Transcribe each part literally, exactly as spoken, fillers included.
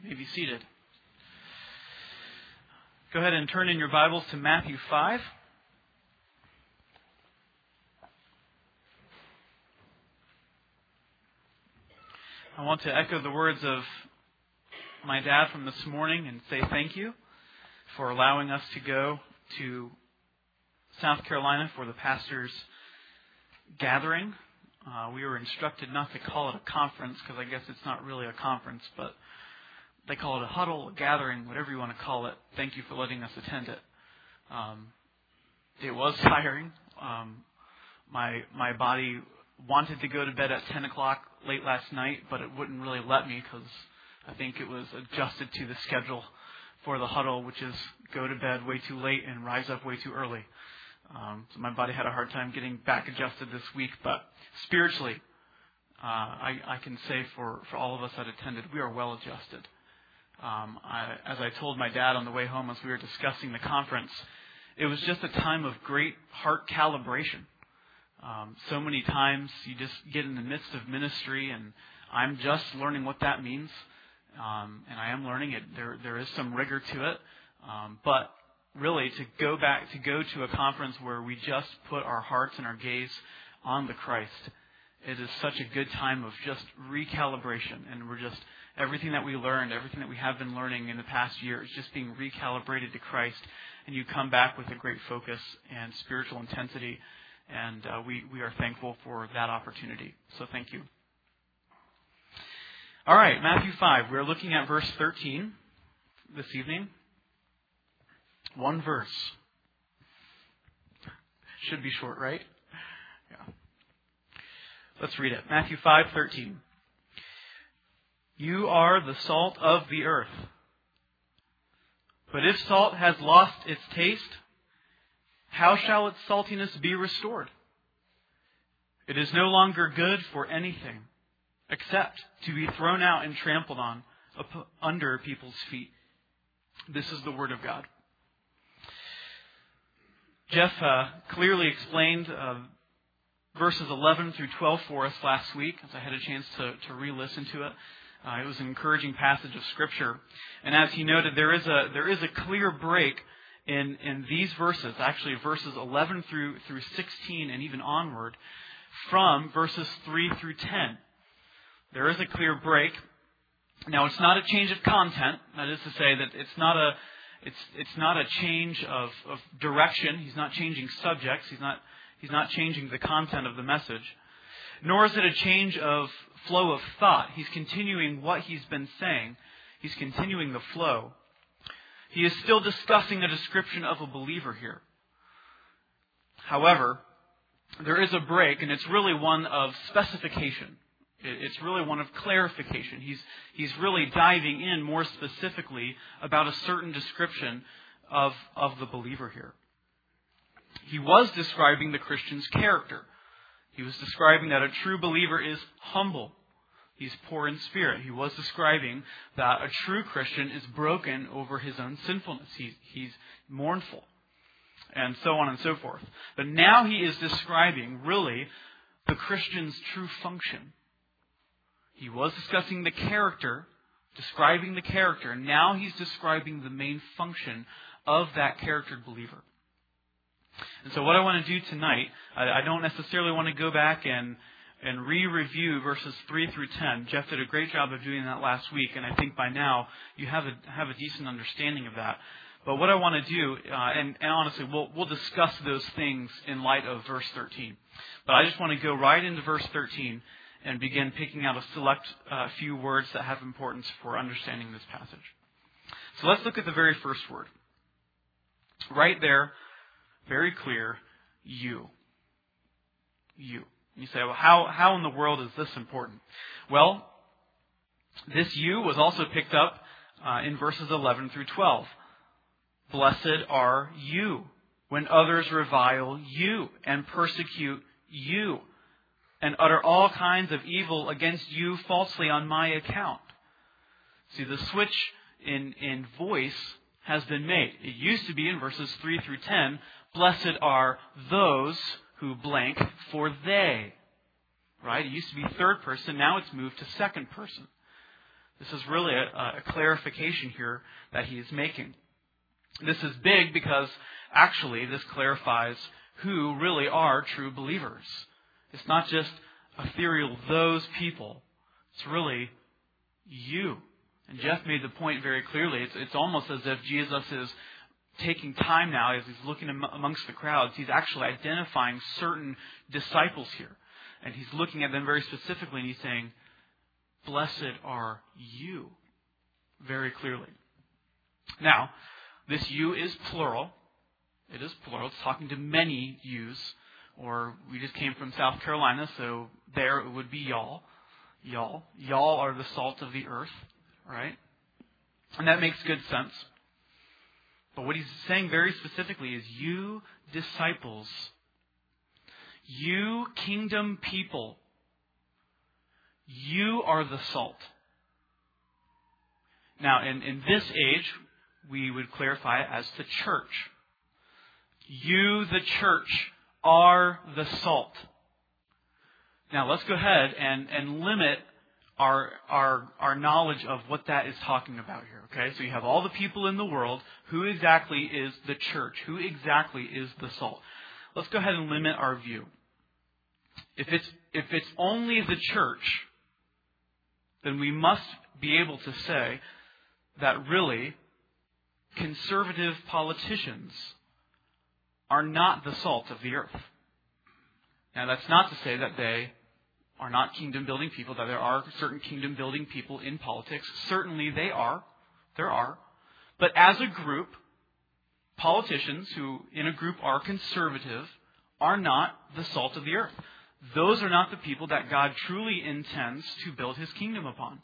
You may be seated. Go ahead and turn in your Bibles to Matthew five. I want to echo the words of my dad from this morning and say thank you for allowing us to go to South Carolina for the pastor's gathering. Uh, we were instructed not to call it a conference because I guess it's not really a conference, but they call it a huddle, a gathering, whatever you want to call it. Thank you for letting us attend it. Um, it was tiring. Um, my my body wanted to go to bed at ten o'clock late last night, but it wouldn't really let me because I think it was adjusted to the schedule for the huddle, which is go to bed way too late and rise up way too early. Um, so my body had a hard time getting back adjusted this week, but spiritually, uh, I, I can say for, for all of us that attended, we are well adjusted. Um, I, as I told my dad on the way home as we were discussing the conference, it was just a time of great heart calibration. Um, so many times you just get in the midst of ministry, and I'm just learning what that means, um, and I am learning it. There, there is some rigor to it, um, but really to go back to go to a conference where we just put our hearts and our gaze on the Christ, it is such a good time of just recalibration, and we're just everything that we learned, everything that we have been learning in the past year is just being recalibrated to Christ, and you come back with a great focus and spiritual intensity. And uh, we, we are thankful for that opportunity. So thank you. All right, Matthew five. We're looking at verse thirteen this evening. One verse. Should be short, right? Yeah. Let's read it. Matthew five thirteen. You are the salt of the earth. But if salt has lost its taste, how shall its saltiness be restored? It is no longer good for anything except to be thrown out and trampled on up under people's feet. This is the Word of God. Jeff uh, clearly explained uh, verses eleven through twelve for us last week, as I had a chance to, to re-listen to it. Uh, it was an encouraging passage of Scripture. And as he noted, there is a there is a clear break In, in these verses, actually verses eleven through through sixteen and even onward, from verses three through ten. There is a clear break. Now, it's not a change of content. That is to say that it's not a it's it's not a change of, of direction. He's not changing subjects. He's not he's not changing the content of the message. Nor is it a change of flow of thought. He's continuing what he's been saying. He's continuing the flow. He is still discussing a description of a believer here. However, there is a break, and it's really one of specification. It's really one of clarification. He's, he's really diving in more specifically about a certain description of, of the believer here. He was describing the Christian's character. He was describing that a true believer is humble. He's poor in spirit. He was describing that a true Christian is broken over his own sinfulness. He's, he's mournful, and so on and so forth. But now he is describing, really, the Christian's true function. He was discussing the character, describing the character, and now he's describing the main function of that charactered believer. And so what I want to do tonight, I, I don't necessarily want to go back and and re-review verses three through ten. Jeff did a great job of doing that last week, and I think by now you have a have a decent understanding of that. But what I want to do, uh, and, and honestly, we'll we'll discuss those things in light of verse thirteen. But I just want to go right into verse thirteen and begin picking out a select uh, few words that have importance for understanding this passage. So let's look at the very first word. Right there, very clear, you. You. You say, well, how, how in the world is this important? Well, this you was also picked up uh, in verses eleven through twelve. Blessed are you when others revile you and persecute you and utter all kinds of evil against you falsely on my account. See, the switch in, in voice has been made. It used to be in verses three through ten, blessed are those who blank, for they. Right? It used to be third person. Now it's moved to second person. This is really a, a clarification here that he is making. This is big because actually this clarifies who really are true believers. It's not just ethereal those people. It's really you. And Jeff made the point very clearly. It's, it's almost as if Jesus is taking time now as he's looking amongst the crowds. He's actually identifying certain disciples here. And he's looking at them very specifically and he's saying, blessed are you, very clearly. Now, this you is plural. It is plural. It's talking to many yous. Or we just came from South Carolina, so there it would be y'all. Y'all. Y'all are the salt of the earth, right? And that makes good sense. But what he's saying very specifically is you disciples, you kingdom people, you are the salt. Now, in, in this age, we would clarify it as the church. You, the church, are the salt. Now, let's go ahead and, and limit our, our, our knowledge of what that is talking about here. Okay, so you have all the people in the world. Who exactly is the church? Who exactly is the salt? Let's go ahead and limit our view. If it's, if it's only the church, then we must be able to say that really conservative politicians are not the salt of the earth. Now, that's not to say that they are not kingdom-building people, that there are certain kingdom-building people in politics. Certainly they are. There are. But as a group, politicians who in a group are conservative are not the salt of the earth. Those are not the people that God truly intends to build His kingdom upon.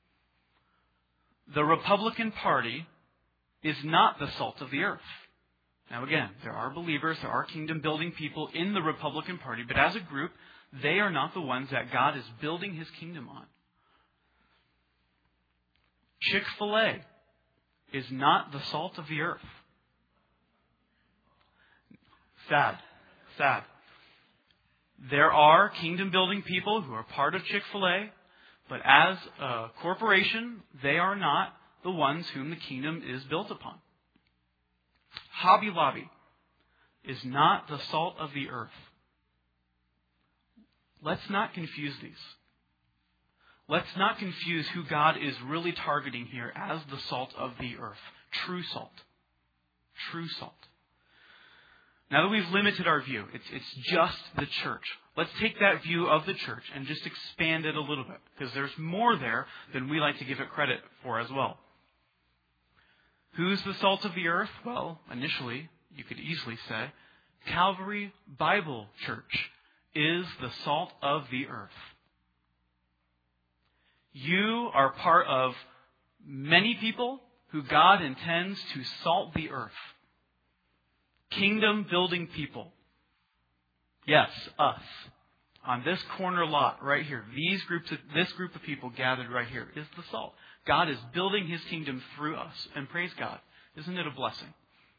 The Republican Party is not the salt of the earth. Now again, there are believers, there are kingdom-building people in the Republican Party, but as a group, they are not the ones that God is building His kingdom on. Chick-fil-A is not the salt of the earth. Sad. Sad. There are kingdom-building people who are part of Chick-fil-A, but as a corporation, they are not the ones whom the kingdom is built upon. Hobby Lobby is not the salt of the earth. Let's not confuse these. Let's not confuse who God is really targeting here as the salt of the earth. True salt. True salt. Now that we've limited our view, it's, it's just the church. Let's take that view of the church and just expand it a little bit, because there's more there than we like to give it credit for as well. Who's the salt of the earth? Well, initially, you could easily say, Calvary Bible Church is the salt of the earth. You are part of many people who God intends to salt the earth. Kingdom-building people. Yes, us. On this corner lot right here, these groups of, this group of people gathered right here is the salt. God is building His kingdom through us. And praise God. Isn't it a blessing?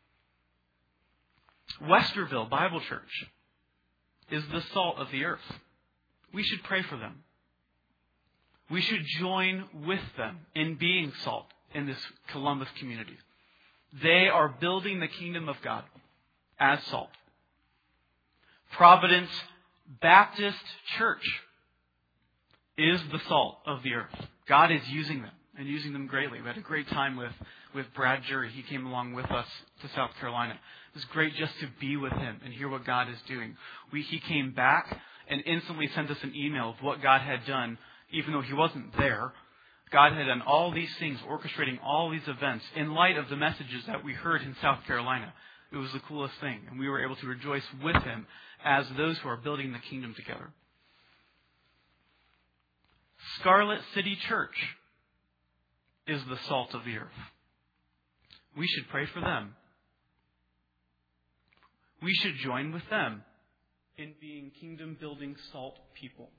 Westerville Bible Church is the salt of the earth. We should pray for them. We should join with them in being salt in this Columbus community. They are building the kingdom of God as salt. Providence Baptist Church is the salt of the earth. God is using them and using them greatly. We had a great time with, with Brad Jury. He came along with us to South Carolina. It was great just to be with him and hear what God is doing. We, he came back and instantly sent us an email of what God had done, even though he wasn't there. God had done all these things, orchestrating all these events in light of the messages that we heard in South Carolina. It was the coolest thing. And we were able to rejoice with him as those who are building the kingdom together. Scarlet City Church is the salt of the earth. We should pray for them. We should join with them in being kingdom-building salt people.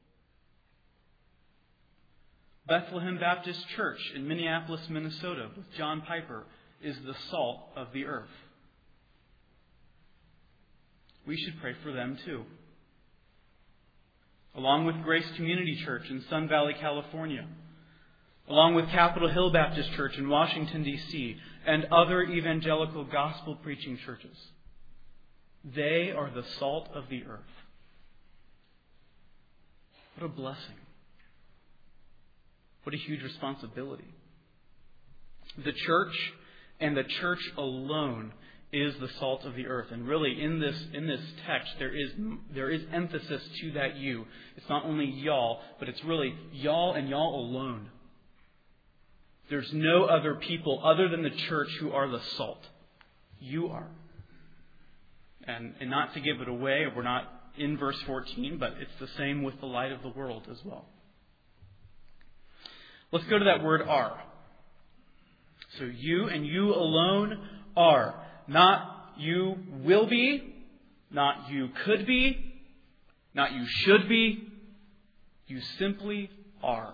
Bethlehem Baptist Church in Minneapolis, Minnesota, with John Piper, is the salt of the earth. We should pray for them too. Along with Grace Community Church in Sun Valley, California. along with Capitol Hill Baptist Church in Washington, D C, and other evangelical gospel-preaching churches. They are the salt of the earth. What a blessing. What a huge responsibility. The church and the church alone is the salt of the earth. And really, in this in this text, there is there is emphasis to that you. It's not only y'all, but it's really y'all and y'all alone. There's no other people other than the church who are the salt. You are. And, and not to give it away, we're not in verse fourteen, but it's the same with the light of the world as well. Let's go to that word are. So you and you alone are. Not you will be, not you could be, not you should be. You simply are.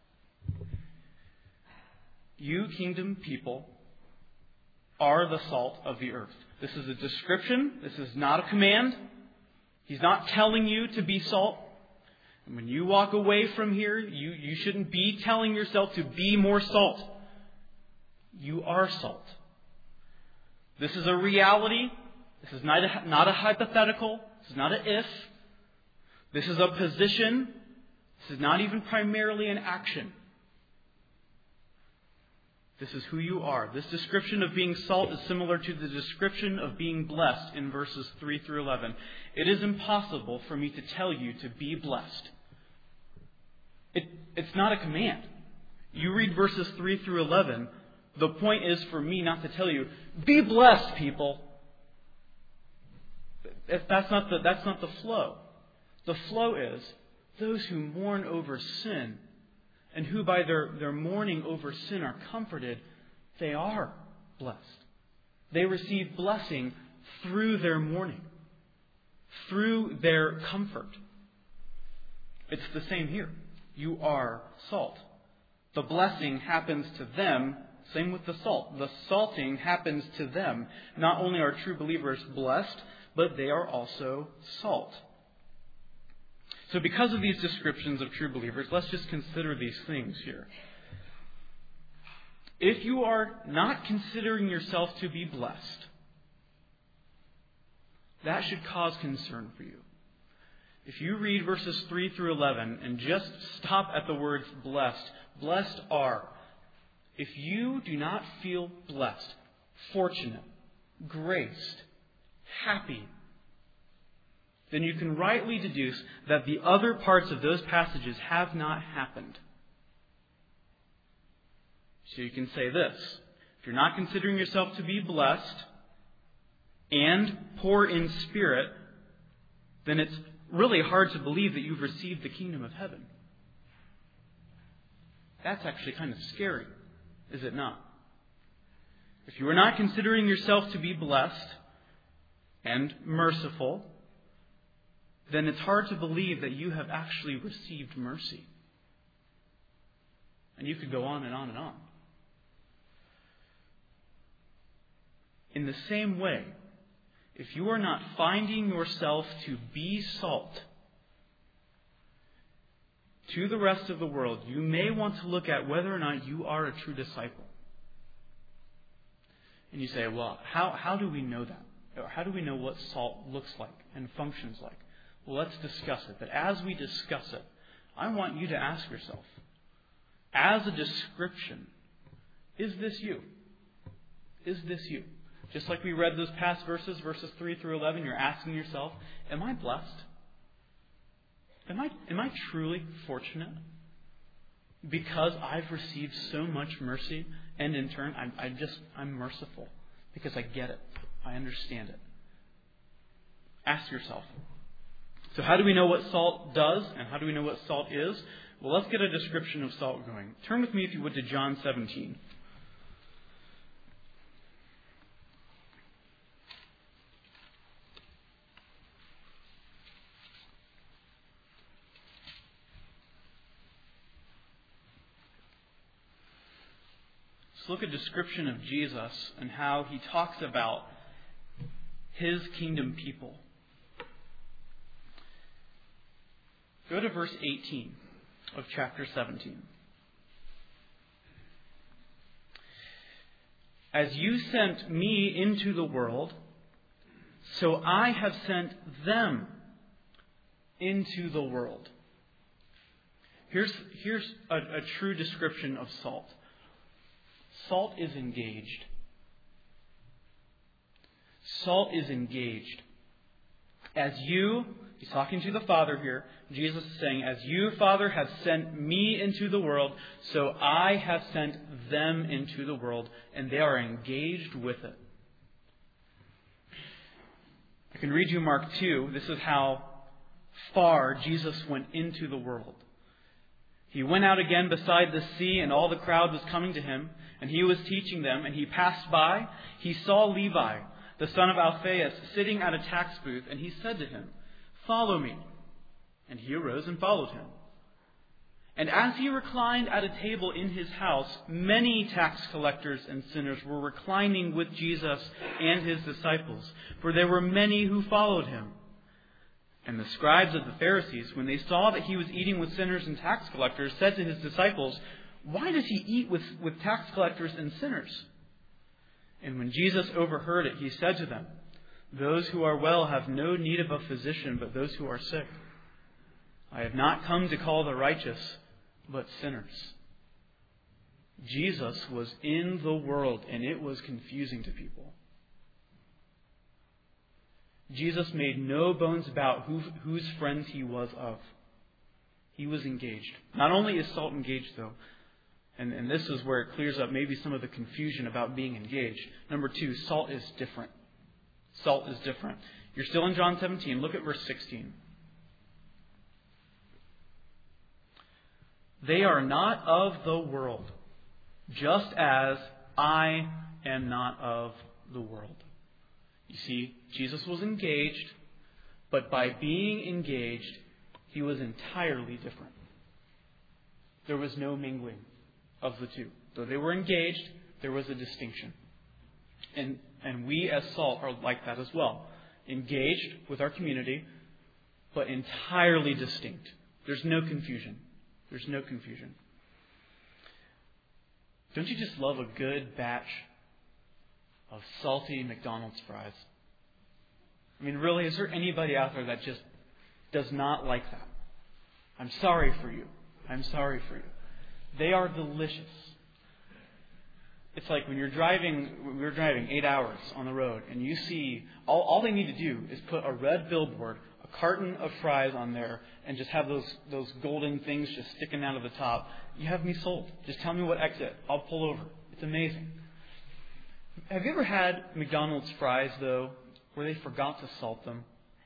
You, kingdom people, are the salt of the earth. This is a description. This is not a command. He's not telling you to be salt. And when you walk away from here, you, you shouldn't be telling yourself to be more salt. You are salt. This is a reality. This is not a, not a hypothetical. This is not an if. This is a position. This is not even primarily an action. This is who you are. This description of being salt is similar to the description of being blessed in verses three through eleven. It is impossible for me to tell you to be blessed. It, it's not a command. You read verses three through eleven. The point is for me not to tell you, be blessed, people. That's not the, that's not the flow. The flow is those who mourn over sin and who by their, their mourning over sin are comforted, they are blessed. They receive blessing through their mourning, through their comfort. It's the same here. You are salt. The blessing happens to them. Same with the salt. The salting happens to them. Not only are true believers blessed, but they are also salt. So because of these descriptions of true believers, let's just consider these things here. If you are not considering yourself to be blessed, that should cause concern for you. If you read verses three through eleven and just stop at the words blessed, blessed are. If you do not feel blessed, fortunate, graced, happy, then you can rightly deduce that the other parts of those passages have not happened. So you can say this: if you're not considering yourself to be blessed and poor in spirit, then it's really hard to believe that you've received the kingdom of heaven. That's actually kind of scary, is it not? If you are not considering yourself to be blessed and merciful, then it's hard to believe that you have actually received mercy. And you could go on and on and on. In the same way, if you are not finding yourself to be salt to the rest of the world, you may want to look at whether or not you are a true disciple. And you say, well, how, how do we know that? Or how do we know what salt looks like and functions like? Well, let's discuss it. But as we discuss it, I want you to ask yourself, as a description, is this you? Is this you? Just like we read those past verses, verses three through eleven, you're asking yourself, am I blessed? Am I, am I truly fortunate? Because I've received so much mercy, and in turn, I'm, I just, I'm merciful. Because I get it. I understand it. Ask yourself. So how do we know what salt does, and how do we know what salt is? Well, let's get a description of salt going. Turn with me, if you would, to John seventeen. Let's look at a description of Jesus and how he talks about his kingdom people. Go to verse eighteen of chapter seventeen. As you sent me into the world, so I have sent them into the world. Here's, here's a, a true description of salt. Salt is engaged. Salt is engaged. As you, he's talking to the Father here, Jesus is saying, as you, Father, have sent me into the world, so I have sent them into the world, and they are engaged with it. I can read you Mark two. This is how far Jesus went into the world. He went out again beside the sea, and all the crowd was coming to him, and he was teaching them, and he passed by. He saw Levi, the son of Alphaeus, sitting at a tax booth, and he said to him, "Follow me." And he arose and followed him. And as he reclined at a table in his house, many tax collectors and sinners were reclining with Jesus and his disciples, for there were many who followed him. And the scribes of the Pharisees, when they saw that he was eating with sinners and tax collectors, said to his disciples, "Why does he eat with, with tax collectors and sinners?" And when Jesus overheard it, he said to them, "Those who are well have no need of a physician, but those who are sick. I have not come to call the righteous, but sinners." Jesus was in the world, and it was confusing to people. Jesus made no bones about who, whose friends he was of. He was engaged. Not only is salt engaged, though, and, and this is where it clears up maybe some of the confusion about being engaged. Number two, salt is different. Salt is different. You're still in John seventeen. Look at verse sixteen. They are not of the world, just as I am not of the world. You see, Jesus was engaged, but by being engaged, he was entirely different. There was no mingling of the two. Though they were engaged, there was a distinction. And, and we as salt are like that as well. Engaged with our community, but entirely distinct. There's no confusion. There's no confusion. Don't you just love a good batch of salty McDonald's fries? I mean, really, is there anybody out there that just does not like that? I'm sorry for you. I'm sorry for you. They are delicious. It's like when you're driving, we were driving eight hours on the road, and you see, all, all they need to do is put a red billboard, a carton of fries on there, and just have those, those golden things just sticking out of the top. You have me sold. Just tell me what exit. I'll pull over. It's amazing. Have you ever had McDonald's fries, though, where they forgot to salt them?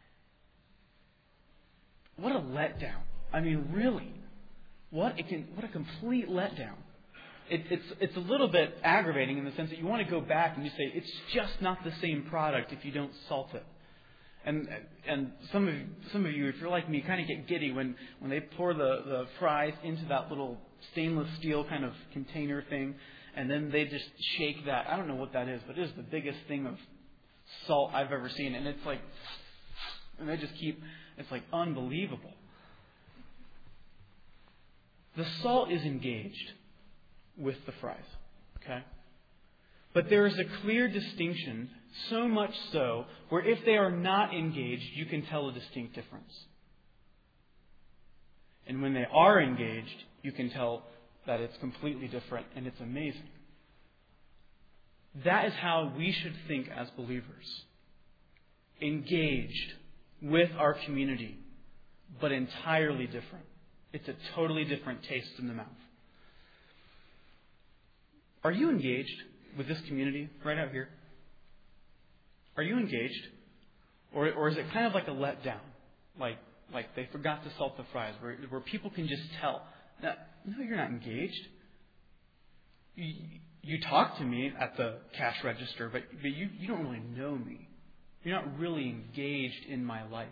What a letdown. I mean, really. What a, what a complete letdown. It, it's, it's a little bit aggravating in the sense that you want to go back and you say, it's just not the same product if you don't salt it. And and some of some of you, if you're like me, kind of get giddy when, when they pour the, the fries into that little stainless steel kind of container thing, and then they just shake that. I don't know what that is, but it is the biggest thing of salt I've ever seen. And it's like, and they just keep, it's like unbelievable. The salt is engaged with the fries, okay? But there is a clear distinction, so much so, where if they are not engaged, you can tell a distinct difference. And when they are engaged, you can tell that it's completely different, and it's amazing. That is how we should think as believers. Engaged with our community, but entirely different. It's a totally different taste in the mouth. Are you engaged with this community right out here? Are you engaged? Or, or is it kind of like a letdown? Like, like they forgot to salt the fries, where, where people can just tell, no, no, you're not engaged. You, you talk to me at the cash register, but, but you, you don't really know me. You're not really engaged in my life.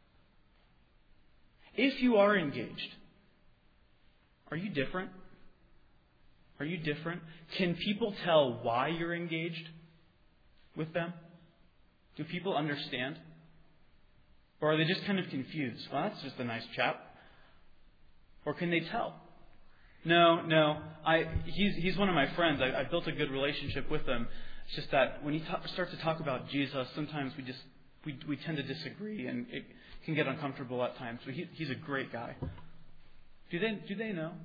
If you are engaged, are you different? Are you different? Can people tell why you're engaged with them? Do people understand? Or are they just kind of confused? Well, that's just a nice chap. Or can they tell? No, no. I he's he's one of my friends. I, I built a good relationship with him. It's just that when he ta- starts to talk about Jesus, sometimes we just we we tend to disagree, and it can get uncomfortable at times. But he, he's a great guy. Do they do they know?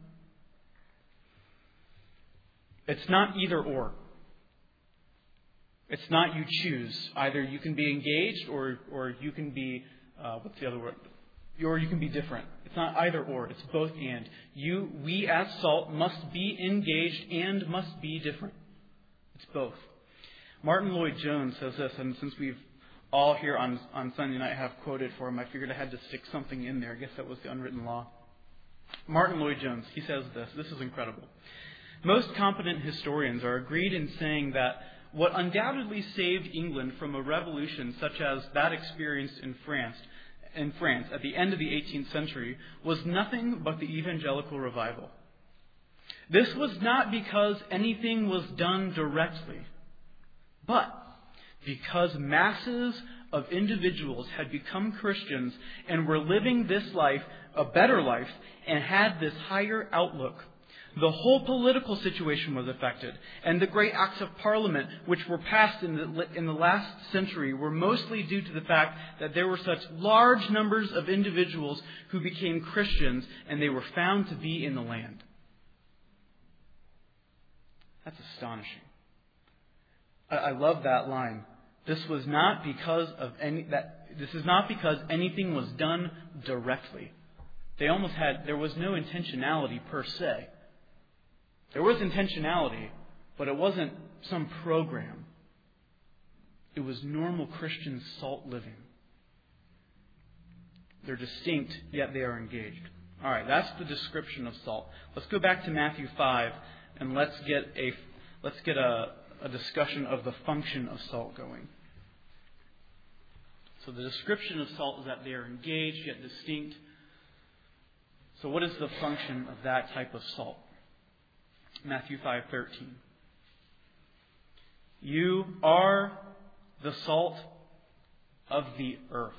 It's not either or. It's not you choose. Either you can be engaged, or or you can be uh, what's the other word? Or you can be different. It's not either or. It's both and. You, we as salt must be engaged and must be different. It's both. Martin Lloyd-Jones says this, and since we've all here on, on Sunday night have quoted for him, I figured I had to stick something in there. I guess that was the unwritten law. Martin Lloyd-Jones, he says this. This is incredible. Most competent historians are agreed in saying that what undoubtedly saved England from a revolution such as that experienced in France in France at the end of the eighteenth century was nothing but the evangelical revival. This was not because anything was done directly, but because masses of individuals had become Christians and were living this life, a better life, and had this higher outlook. The whole political situation was affected, and the great acts of Parliament, which were passed in the, in the last century, were mostly due to the fact that there were such large numbers of individuals who became Christians, and they were found to be in the land. That's astonishing. I, I love that line. This was not because of any that. This is not because anything was done directly. They almost had. There was no intentionality per se. There was intentionality, but it wasn't some program. It was normal Christian salt living. They're distinct, yet they are engaged. All right, that's the description of salt. Let's go back to Matthew five, and let's get a let's get a, a discussion of the function of salt going. So the description of salt is that they are engaged, yet distinct. So what is the function of that type of salt? Matthew five thirteen. You are the salt of the earth.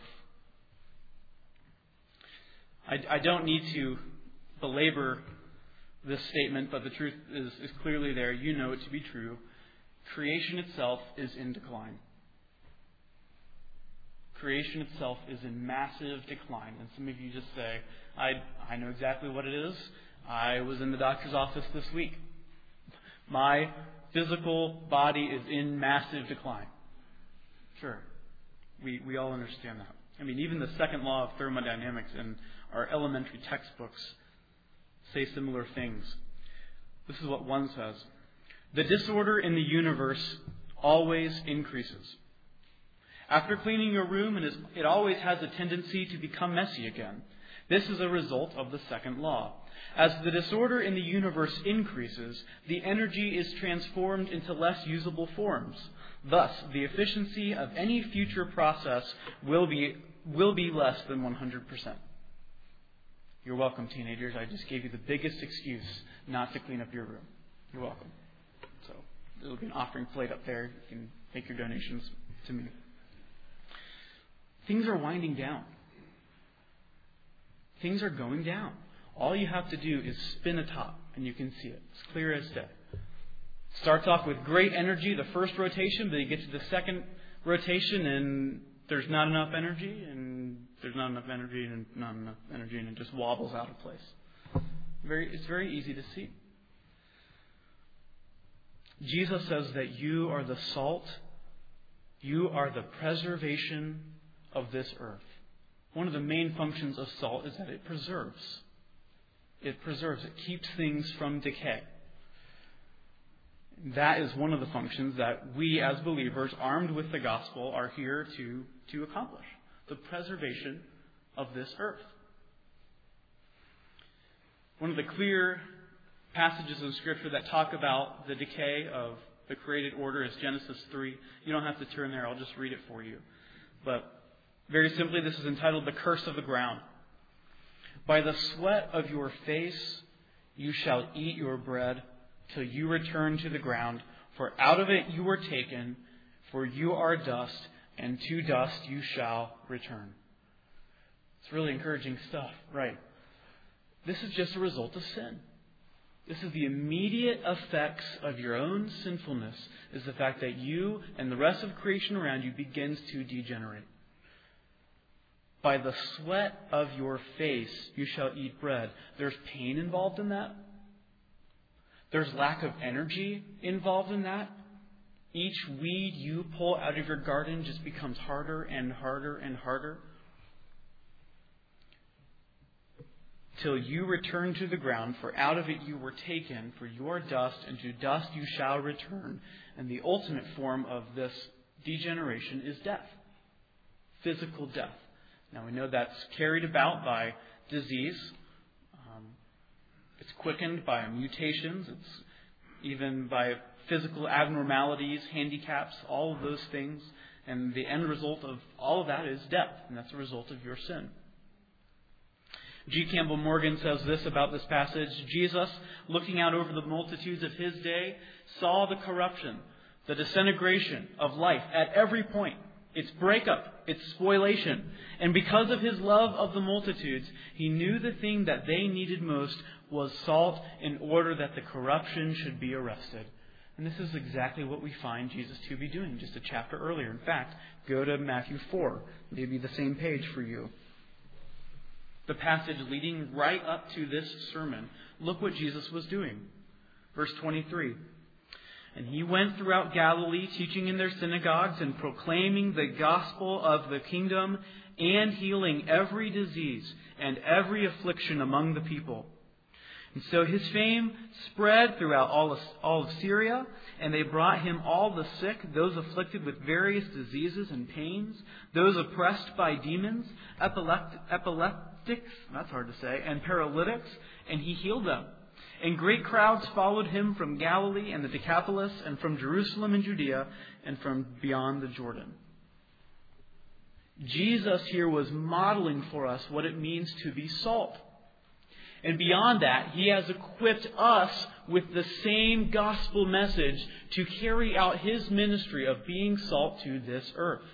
I, I don't need to belabor this statement, but the truth is, is clearly there. You know it to be true. Creation itself is in decline. Creation itself is in massive decline. And some of you just say, I, I know exactly what it is. I was in the doctor's office this week. My physical body is in massive decline. Sure. We we all understand that. I mean, even the second law of thermodynamics in our elementary textbooks say similar things. This is what one says. The disorder in the universe always increases. After cleaning your room, it, is, it always has a tendency to become messy again. This is a result of the second law. As the disorder in the universe increases, the energy is transformed into less usable forms. Thus, the efficiency of any future process will be will be less than one hundred percent. You're welcome, teenagers. I just gave you the biggest excuse not to clean up your room. You're welcome. So, there'll be an offering plate up there. You can make your donations to me. Things are winding down. Things are going down. All you have to do is spin a top, and you can see it. It's clear as day. Starts off with great energy, the first rotation, but you get to the second rotation, and there's not enough energy, and there's not enough energy, and not enough energy, and it just wobbles out of place. Very, it's very easy to see. Jesus says that you are the salt. You are the preservation of this earth. One of the main functions of salt is that it preserves. It preserves. It keeps things from decay. That is one of the functions that we as believers, armed with the gospel, are here to, to accomplish. The preservation of this earth. One of the clear passages of Scripture that talk about the decay of the created order is Genesis three. You don't have to turn there. I'll just read it for you. But very simply, this is entitled The Curse of the Ground. By the sweat of your face you shall eat your bread till you return to the ground, for out of it you were taken, for you are dust, and to dust you shall return. It's really encouraging stuff, right? This is just a result of sin. This is the immediate effects of your own sinfulness, is the fact that you and the rest of creation around you begins to degenerate. By the sweat of your face you shall eat bread. There's pain involved in that. There's lack of energy involved in that. Each weed you pull out of your garden just becomes harder and harder and harder. Till you return to the ground, for out of it you were taken, for you are dust, and to dust you shall return. And the ultimate form of this degeneration is death. Physical death. Now we know that's carried about by disease. Um, it's quickened by mutations. It's even by physical abnormalities, handicaps, all of those things. And the end result of all of that is death. And that's a result of your sin. G. Campbell Morgan says this about this passage. Jesus, looking out over the multitudes of his day, saw the corruption, the disintegration of life at every point. Its breakup, its spoliation. And because of his love of the multitudes, he knew the thing that they needed most was salt in order that the corruption should be arrested. And this is exactly what we find Jesus to be doing just a chapter earlier. In fact, go to Matthew four, maybe the same page for you. The passage leading right up to this sermon. Look what Jesus was doing. Verse twenty-three. And he went throughout Galilee, teaching in their synagogues and proclaiming the gospel of the kingdom and healing every disease and every affliction among the people. And so his fame spread throughout all of, all of Syria, and they brought him all the sick, those afflicted with various diseases and pains, those oppressed by demons, epilept, epileptics, that's hard to say, and paralytics, and he healed them. And great crowds followed him from Galilee and the Decapolis, and from Jerusalem and Judea, and from beyond the Jordan. Jesus here was modeling for us what it means to be salt. And beyond that, he has equipped us with the same gospel message to carry out his ministry of being salt to this earth,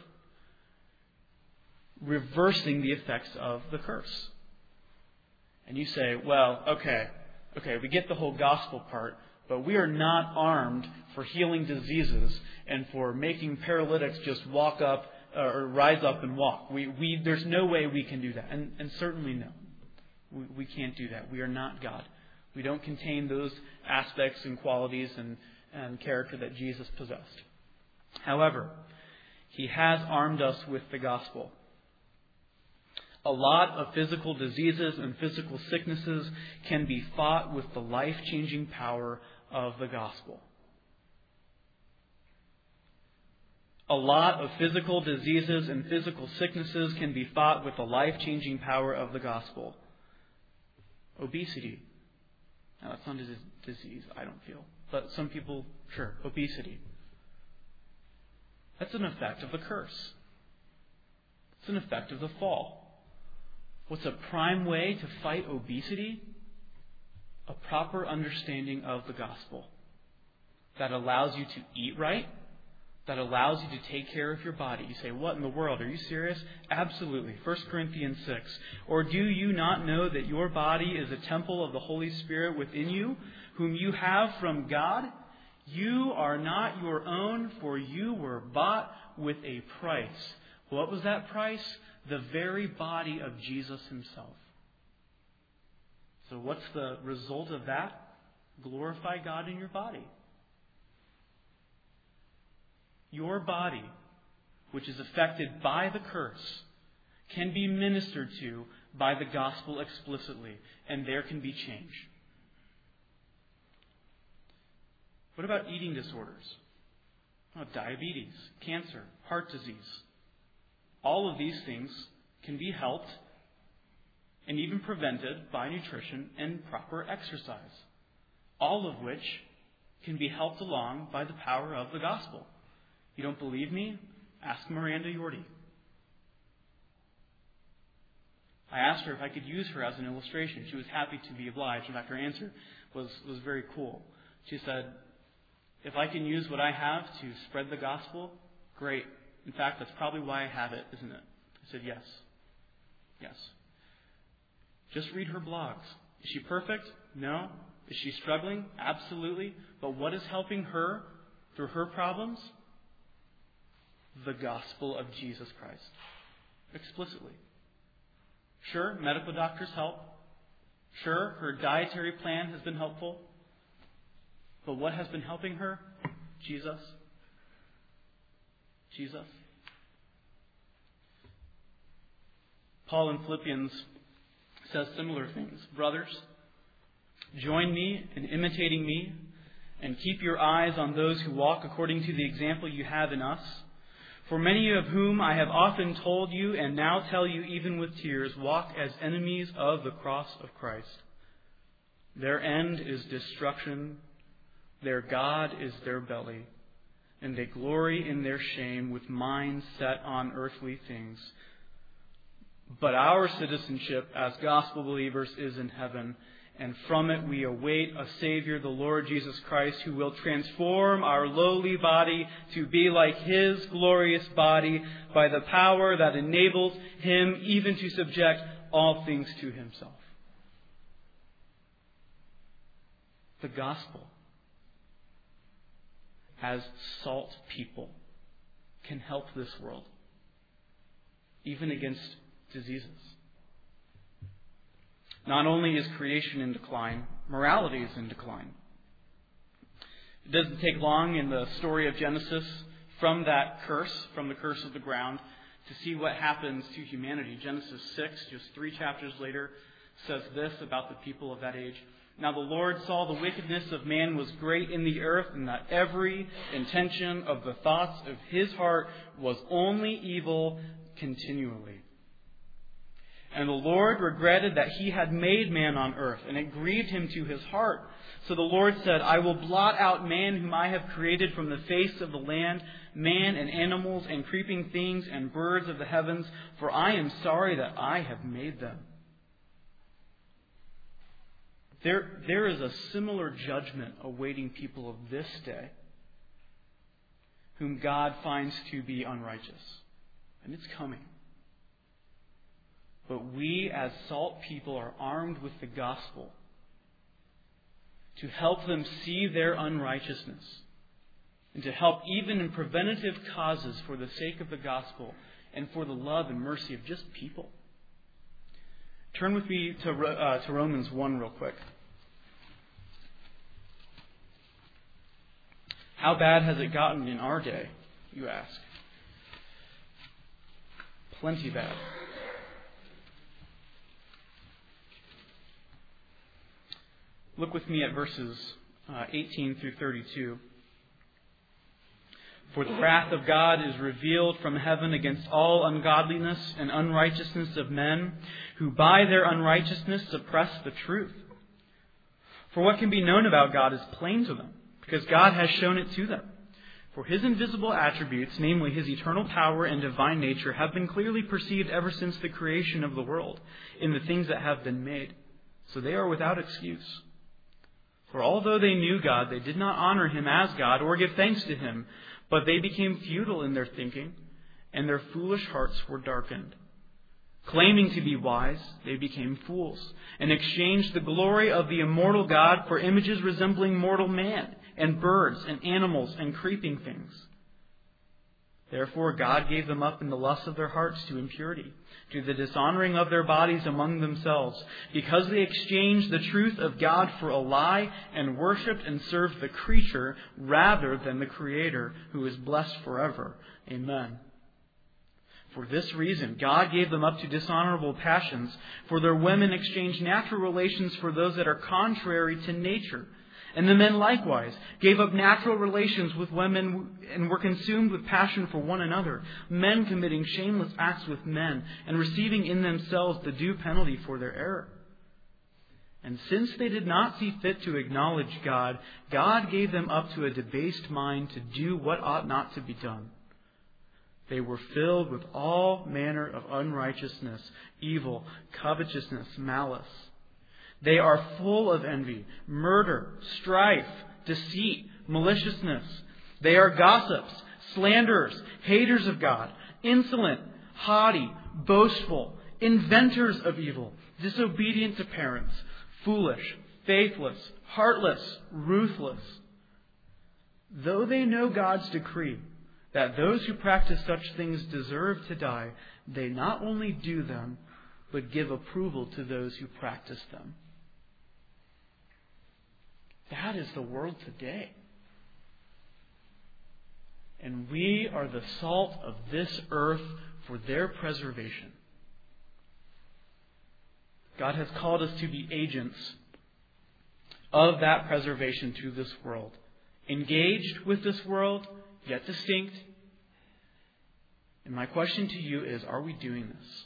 reversing the effects of the curse. And you say, well, okay, okay, we get the whole gospel part, but we are not armed for healing diseases and for making paralytics just walk up uh, or rise up and walk. We, we, there's no way we can do that. And, and certainly no. We, we can't do that. We are not God. We don't contain those aspects and qualities and, and character that Jesus possessed. However, he has armed us with the gospel. A lot of physical diseases and physical sicknesses can be fought with the life-changing power of the gospel. A lot of physical diseases and physical sicknesses can be fought with the life-changing power of the gospel. Obesity. Now, that's not a disease, I don't feel. But some people, sure, obesity. That's an effect of the curse. It's an effect of the fall. What's a prime way to fight obesity? A proper understanding of the gospel that allows you to eat right, that allows you to take care of your body. You say, what in the world? Are you serious? Absolutely. First Corinthians six. Or do you not know that your body is a temple of the Holy Spirit within you, whom you have from God? You are not your own, for you were bought with a price. What was that price? The very body of Jesus himself. So what's the result of that? Glorify God in your body. Your body, which is affected by the curse, can be ministered to by the gospel explicitly, and there can be change. What about eating disorders? Oh, diabetes, cancer, heart disease. All of these things can be helped and even prevented by nutrition and proper exercise. All of which can be helped along by the power of the gospel. You don't believe me? Ask Miranda Yorty. I asked her if I could use her as an illustration. She was happy to be obliged. In fact, her answer was, was very cool. She said, if I can use what I have to spread the gospel, great. In fact, that's probably why I have it, isn't it? I said, yes. Yes. Just read her blogs. Is she perfect? No. Is she struggling? Absolutely. But what is helping her through her problems? The gospel of Jesus Christ. Explicitly. Sure, medical doctors help. Sure, her dietary plan has been helpful. But what has been helping her? Jesus. Jesus. Paul in Philippians says similar things. Brothers, join me in imitating me and keep your eyes on those who walk according to the example you have in us. For many of whom I have often told you and now tell you even with tears, walk as enemies of the cross of Christ. Their end is destruction. Their God is their belly. And they glory in their shame with minds set on earthly things. But our citizenship as gospel believers is in heaven, and from it we await a Savior, the Lord Jesus Christ, who will transform our lowly body to be like His glorious body by the power that enables Him even to subject all things to Himself. The gospel, as salt people, can help this world, even against diseases. Not only is creation in decline, morality is in decline. It doesn't take long in the story of Genesis from that curse, from the curse of the ground, to see what happens to humanity. Genesis six, just three chapters later, says this about the people of that age. Now the Lord saw the wickedness of man was great in the earth, and that every intention of the thoughts of his heart was only evil continually. And the Lord regretted that He had made man on earth, and it grieved Him to His heart. So the Lord said, I will blot out man whom I have created from the face of the land, man and animals and creeping things and birds of the heavens, for I am sorry that I have made them. There, there is a similar judgment awaiting people of this day, whom God finds to be unrighteous. And it's coming. But we as salt people are armed with the gospel to help them see their unrighteousness and to help even in preventative causes for the sake of the gospel and for the love and mercy of just people. Turn with me to, uh, to Romans one real quick. How bad has it gotten in our day, you ask? Plenty bad. Look with me at verses uh, eighteen through thirty-two. For the wrath of God is revealed from heaven against all ungodliness and unrighteousness of men, who by their unrighteousness suppress the truth. For what can be known about God is plain to them, because God has shown it to them. For His invisible attributes, namely His eternal power and divine nature, have been clearly perceived ever since the creation of the world in the things that have been made. So they are without excuse. For although they knew God, they did not honor Him as God or give thanks to Him, but they became futile in their thinking, and their foolish hearts were darkened. Claiming to be wise, they became fools, and exchanged the glory of the immortal God for images resembling mortal man, and birds, and animals, and creeping things. Therefore God gave them up in the lust of their hearts to impurity, to the dishonoring of their bodies among themselves, because they exchanged the truth of God for a lie, and worshipped and served the creature rather than the Creator, who is blessed forever. Amen. For this reason, God gave them up to dishonorable passions, for their women exchanged natural relations for those that are contrary to nature. And the men likewise gave up natural relations with women and were consumed with passion for one another, men committing shameless acts with men and receiving in themselves the due penalty for their error. And since they did not see fit to acknowledge God, God gave them up to a debased mind to do what ought not to be done. They were filled with all manner of unrighteousness, evil, covetousness, malice. They are full of envy, murder, strife, deceit, maliciousness. They are gossips, slanderers, haters of God, insolent, haughty, boastful, inventors of evil, disobedient to parents, foolish, faithless, heartless, ruthless. Though they know God's decree that those who practice such things deserve to die, they not only do them, but give approval to those who practice them. That is the world today. And we are the salt of this earth for their preservation. God has called us to be agents of that preservation to this world. Engaged with this world, yet distinct. And my question to you is, are we doing this?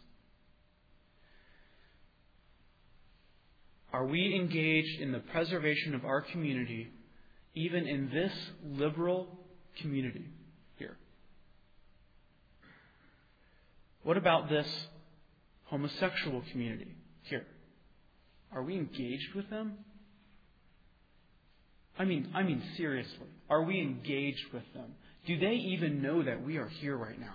Are we engaged in the preservation of our community, even in this liberal community here? What about this homosexual community here? Are we engaged with them? I mean, I mean seriously, are we engaged with them? Do they even know that we are here right now?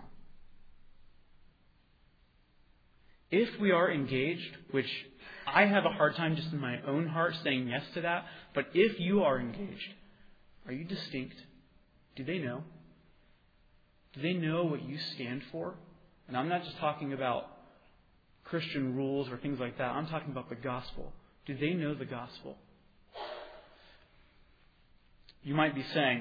If we are engaged, which I have a hard time just in my own heart saying yes to that, but if you are engaged, are you distinct? Do they know? Do they know what you stand for? And I'm not just talking about Christian rules or things like that. I'm talking about the gospel. Do they know the gospel? You might be saying,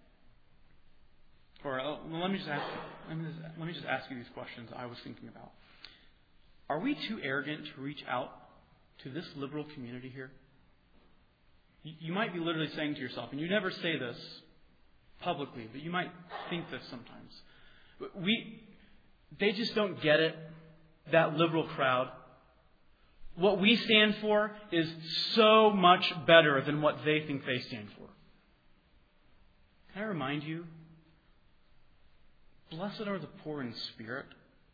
or oh, well, let me just ask you, let me just, let me just ask you these questions I was thinking about. Are we too arrogant to reach out to this liberal community here? You, you might be literally saying to yourself, and you never say this publicly, but you might think this sometimes. We, they just don't get it, that liberal crowd. What we stand for is so much better than what they think they stand for. Can I remind you? Blessed are the poor in spirit,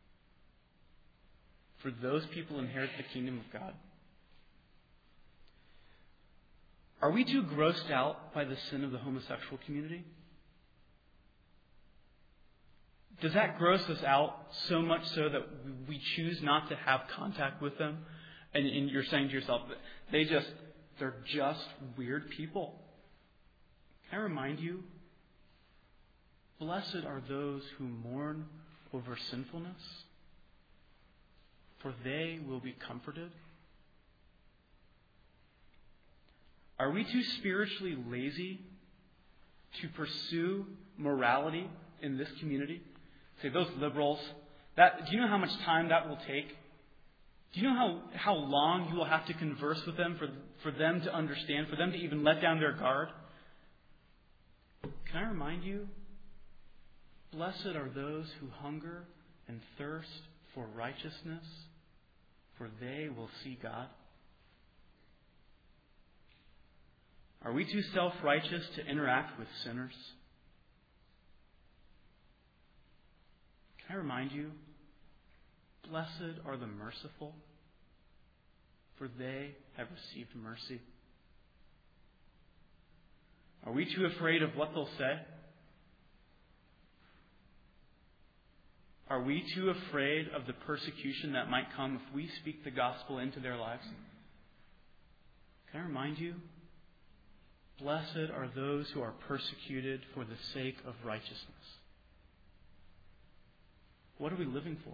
for those people inherit the kingdom of God. Are we too grossed out by the sin of the homosexual community? Does that gross us out so much so that we choose not to have contact with them? And, and you're saying to yourself, they just, they're just weird people. Can I remind you? Blessed are those who mourn over sinfulness, for they will be comforted. Are we too spiritually lazy to pursue morality in this community? Say, those liberals, that, do you know how much time that will take? Do you know how, how long you will have to converse with them for, for them to understand, for them to even let down their guard? Can I remind you? Blessed are those who hunger and thirst for righteousness, for they will see God. Are we too self-righteous to interact with sinners? Can I remind you? Blessed are the merciful, for they have received mercy. Are we too afraid of what they'll say? Are we too afraid of the persecution that might come if we speak the gospel into their lives? Can I remind you? Blessed are those who are persecuted for the sake of righteousness. What are we living for?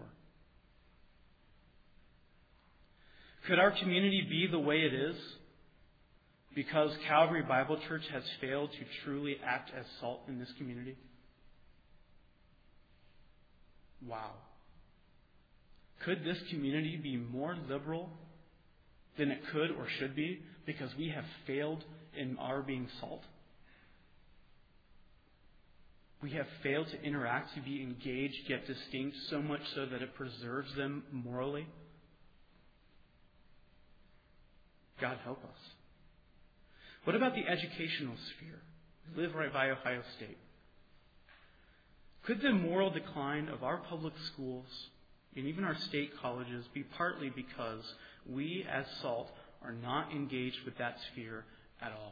Could our community be the way it is because Calvary Bible Church has failed to truly act as salt in this community? Wow. Could this community be more liberal than it could or should be because we have failed in our being salt? We have failed to interact, to be engaged yet distinct, so much so that it preserves them morally. God help us. What about the educational sphere? We live right by Ohio State. Could the moral decline of our public schools and even our state colleges be partly because we as salt are not engaged with that sphere at all?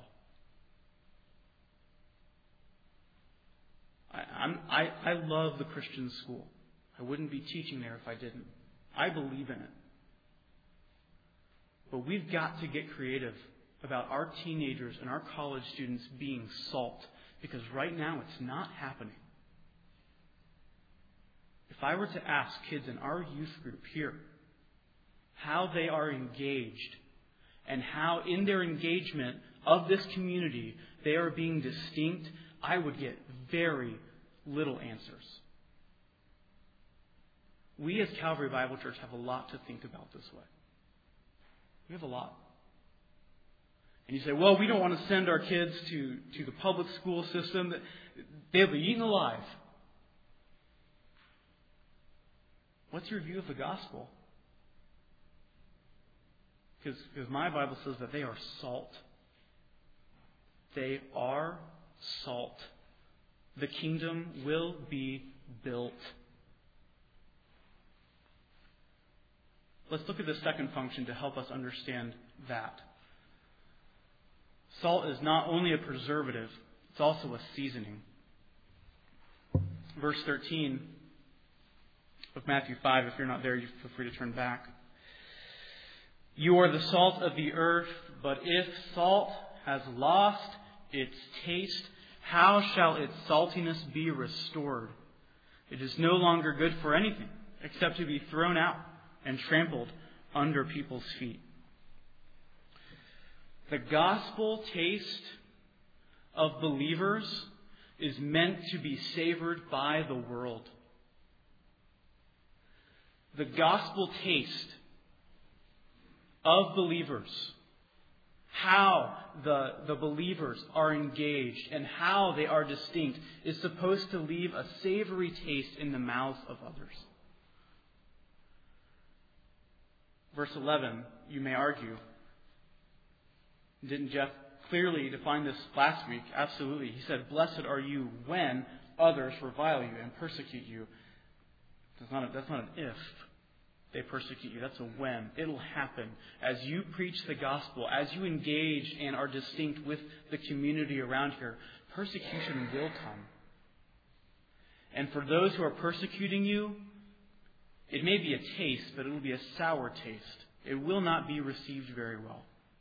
I, I'm, I, I love the Christian school. I wouldn't be teaching there if I didn't. I believe in it. But we've got to get creative about our teenagers and our college students being salt, because right now it's not happening. If I were to ask kids in our youth group here how they are engaged and how in their engagement of this community they are being distinct, I would get very little answers. We as Calvary Bible Church have a lot to think about this way. We have a lot. And you say, well, we don't want to send our kids to, to the public school system. They'll be eaten alive. What's your view of the gospel? Because my Bible says that they are salt. They are salt. The kingdom will be built. Let's look at the second function to help us understand that. Salt is not only a preservative, it's also a seasoning. Verse thirteen of Matthew five, if you're not there, you feel free to turn back. You are the salt of the earth, but if salt has lost its taste, how shall its saltiness be restored? It is no longer good for anything except to be thrown out and trampled under people's feet. The gospel taste of believers is meant to be savored by the world. The gospel taste of believers, how the, the believers are engaged and how they are distinct, is supposed to leave a savory taste in the mouths of others. Verse eleven, you may argue, didn't Jeff clearly define this last week? Absolutely. He said, blessed are you when others revile you and persecute you. That's not, a, that's not an if they persecute you. That's a when. It'll happen. As you preach the gospel, as you engage and are distinct with the community around here, persecution will come. And for those who are persecuting you, it may be a taste, but it will be a sour taste. It will not be received very well.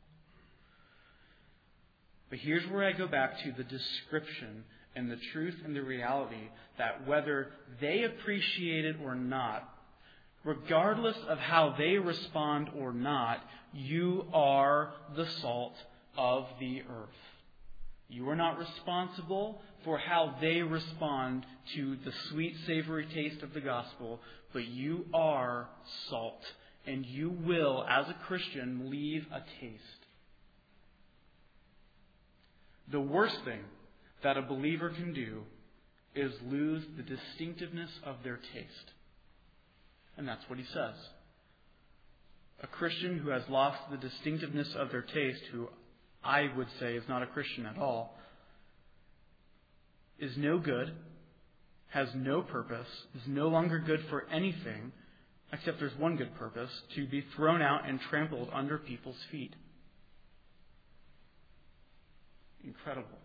But here's where I go back to the description and the truth and the reality that whether they appreciate it or not, regardless of how they respond or not, you are the salt of the earth. You are not responsible for how they respond to the sweet, savory taste of the gospel, but you are salt, and you will, as a Christian, leave a taste. The worst thing that a believer can do is lose the distinctiveness of their taste. And that's what he says. A Christian who has lost the distinctiveness of their taste, who I would say is not a Christian at all, is no good, has no purpose, is no longer good for anything, except there's one good purpose, to be thrown out and trampled under people's feet. Incredible.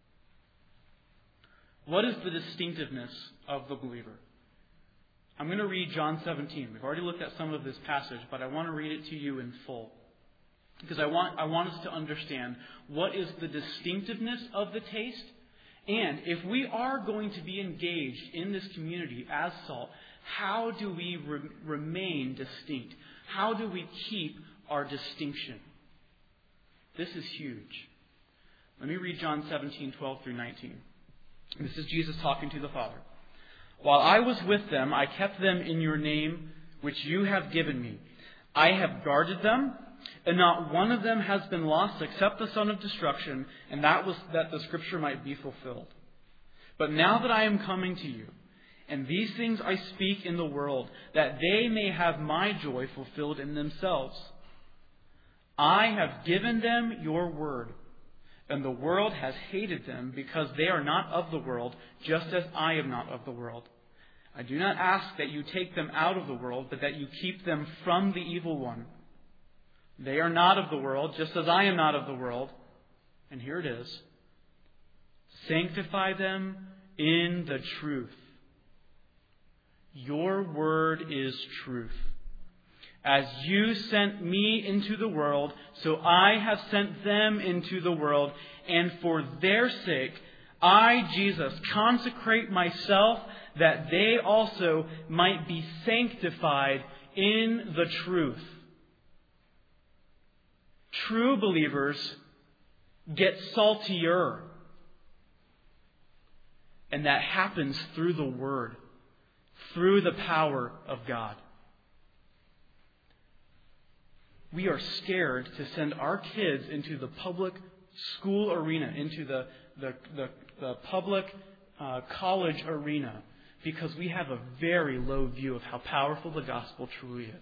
What is the distinctiveness of the believer? I'm going to read John seventeen. We've already looked at some of this passage, but I want to read it to you in full. Because I want, I want us to understand what is the distinctiveness of the taste. And if we are going to be engaged in this community as salt, how do we re- remain distinct? How do we keep our distinction? This is huge. Let me read John seventeen, twelve through nineteen. This is Jesus talking to the Father. While I was with them, I kept them in your name, which you have given me. I have guarded them, and not one of them has been lost except the son of destruction, and that was that the scripture might be fulfilled. But now that I am coming to you, and these things I speak in the world, that they may have my joy fulfilled in themselves. I have given them your word, and the world has hated them because they are not of the world, just as I am not of the world. I do not ask that you take them out of the world, but that you keep them from the evil one. They are not of the world, just as I am not of the world. And here it is. Sanctify them in the truth. Your word is truth. As you sent me into the world, so I have sent them into the world, and for their sake, I, Jesus, consecrate myself, that they also might be sanctified in the truth. True believers get saltier. And that happens through the Word, through the power of God. We are scared to send our kids into the public school arena, into the, the, the, the public uh, college arena, because we have a very low view of how powerful the gospel truly is.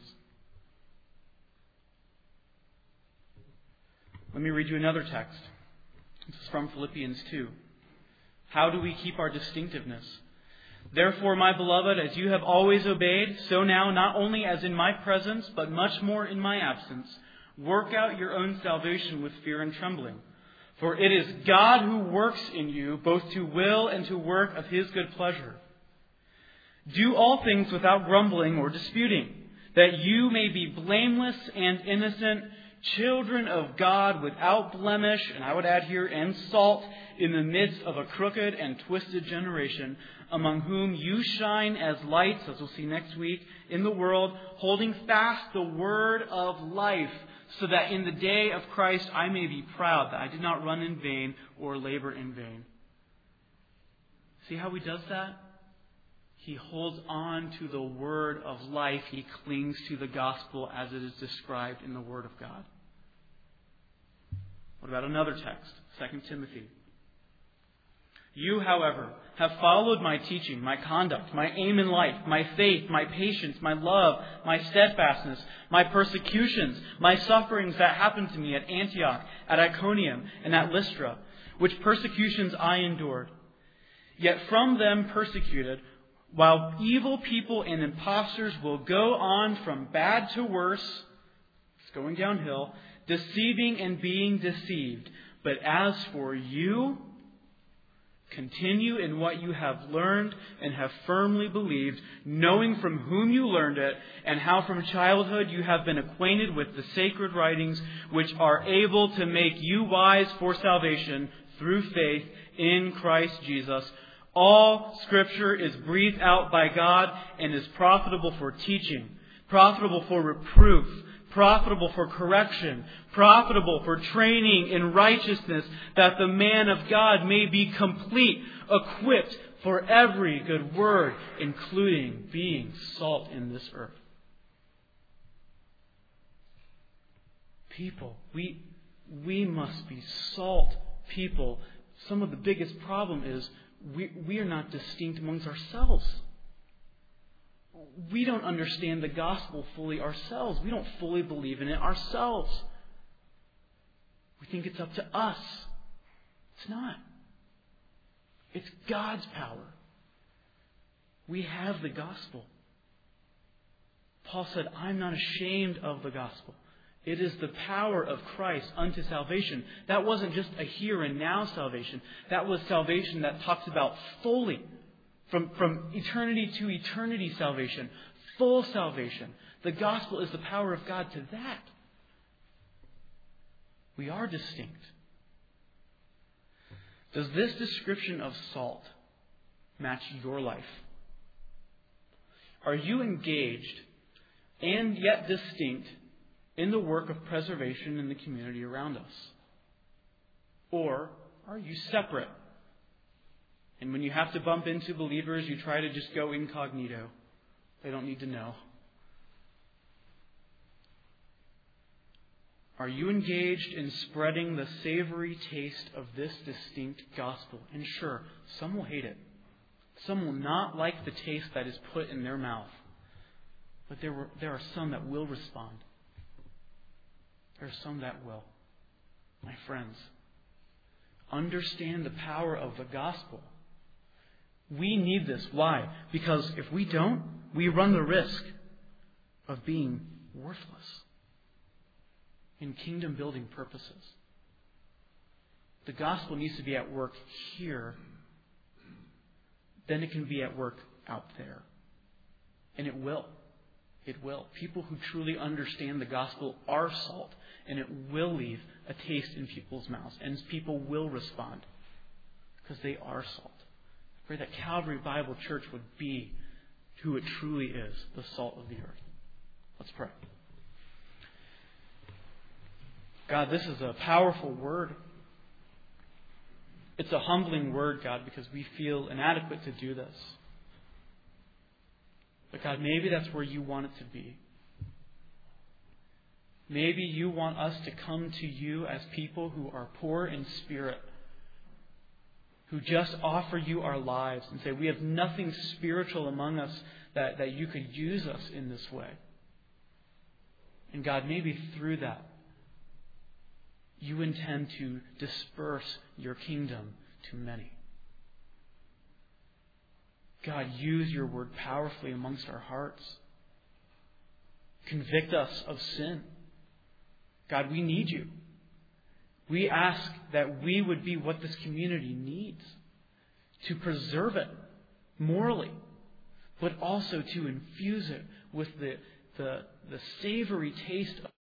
Let me read you another text. This is from Philippians two. How do we keep our distinctiveness? Therefore, my beloved, as you have always obeyed, so now, not only as in my presence, but much more in my absence, work out your own salvation with fear and trembling. For it is God who works in you, both to will and to work of His good pleasure. Do all things without grumbling or disputing, that you may be blameless and innocent, children of God without blemish, and I would add here, and salt, in the midst of a crooked and twisted generation, among whom you shine as lights, as we'll see next week, in the world, holding fast the word of life, so that in the day of Christ I may be proud that I did not run in vain or labor in vain. See how He does that? He holds on to the word of life. He clings to the gospel as it is described in the Word of God. What about another text? Second Timothy. You, however, have followed my teaching, my conduct, my aim in life, my faith, my patience, my love, my steadfastness, my persecutions, my sufferings that happened to me at Antioch, at Iconium, and at Lystra, which persecutions I endured. Yet from them persecuted, while evil people and impostors will go on from bad to worse, it's going downhill, deceiving and being deceived. But as for you, continue in what you have learned and have firmly believed, knowing from whom you learned it, and how from childhood you have been acquainted with the sacred writings, which are able to make you wise for salvation through faith in Christ Jesus. All Scripture is breathed out by God and is profitable for teaching, profitable for reproof, profitable for correction, profitable for training in righteousness, that the man of God may be complete, equipped for every good word, including being salt in this earth. People, we, we must be salt people. Some of the biggest problem is we, we are not distinct amongst ourselves. We don't understand the gospel fully ourselves. We don't fully believe in it ourselves. We think it's up to us. It's not. It's God's power. We have the gospel. Paul said, I'm not ashamed of the gospel. It is the power of Christ unto salvation. That wasn't just a here and now salvation. That was salvation that talks about fully, from, from eternity to eternity salvation, full salvation. The gospel is the power of God to that. We are distinct. Does this description of salt match your life? Are you engaged and yet distinct in the work of preservation in the community around us? Or are you separate? And when you have to bump into believers, you try to just go incognito. They don't need to know. Are you engaged in spreading the savory taste of this distinct gospel? And sure, some will hate it. Some will not like the taste that is put in their mouth. But there, were, there are some that will respond. There are some that will. My friends, understand the power of the gospel. We need this. Why? Because if we don't, we run the risk of being worthless in kingdom building purposes. The gospel needs to be at work here. Then it can be at work out there. And it will. It will. People who truly understand the gospel are salt, and it will leave a taste in people's mouths, and people will respond because they are salt. I pray that Calvary Bible Church would be who it truly is, the salt of the earth. Let's pray. God, this is a powerful word. It's a humbling word, God, because we feel inadequate to do this. But God, maybe that's where you want it to be. Maybe you want us to come to you as people who are poor in spirit, who just offer you our lives and say, we have nothing spiritual among us that, that you could use us in this way. And God, maybe through that, you intend to disperse your kingdom to many. God, use your word powerfully amongst our hearts. Convict us of sin. God, we need you. We ask that we would be what this community needs to preserve it morally, but also to infuse it with the, the, the savory taste of